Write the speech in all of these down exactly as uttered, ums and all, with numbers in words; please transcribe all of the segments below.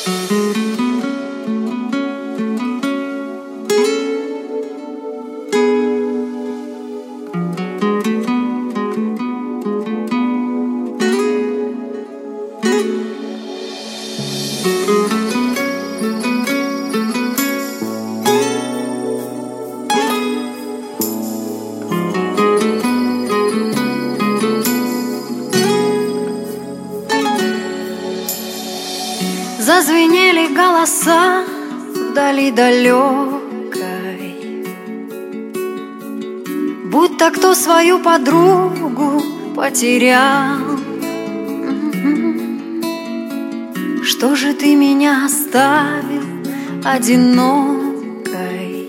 Зазвенели голоса вдали далекой, будто кто свою подругу потерял. Что же ты меня оставил одинокой?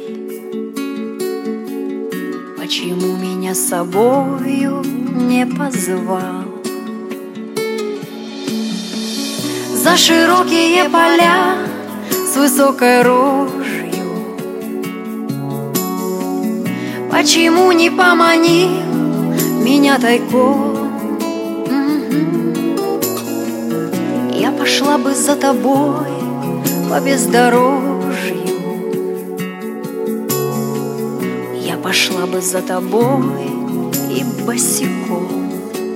Почему меня с собою не позвал? За широкие поля с высокой рожью почему не поманил меня тайком? Я пошла бы за тобой по бездорожью, я пошла бы за тобой и босиком.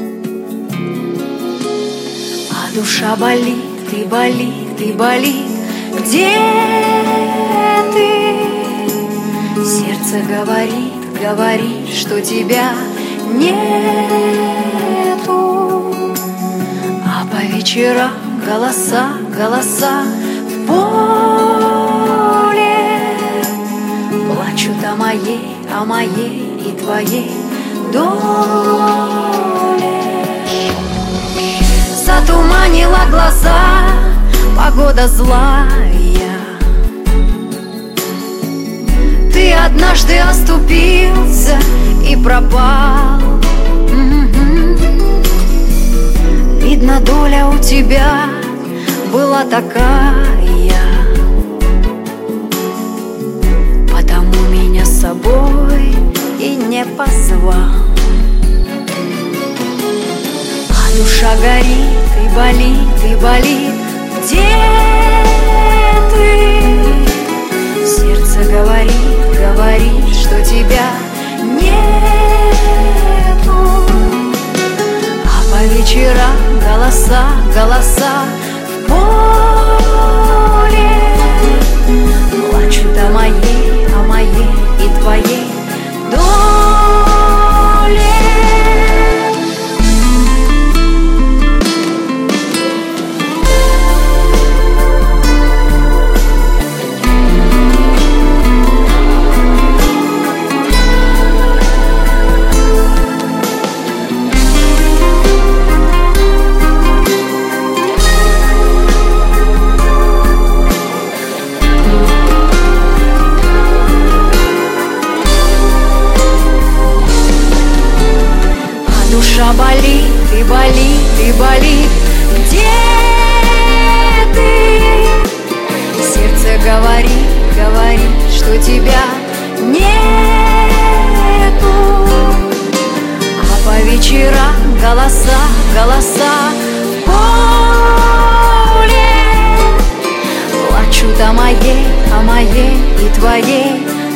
А душа болит, и болит, и болит. Где ты? Сердце говорит, говорит, что тебя нету. А по вечерам голоса, голоса в поле плачут о моей, о моей и твоей доле. Затуманила глаза погода злая, ты однажды оступился и пропал. Видно, доля у тебя была такая, потому меня с собой и не позвал. А душа горит и болит, и болит. Где ты? Сердце говорит, говорит, что тебя нету. А по вечерам голоса, голоса в поле плачут о моей, о моей и твоей доле. Душа болит и болит и болит. Где ты? Сердце говорит, говорит, что тебя нету. А по вечерам голоса, голоса в поле плачут о моей, о моей и твоей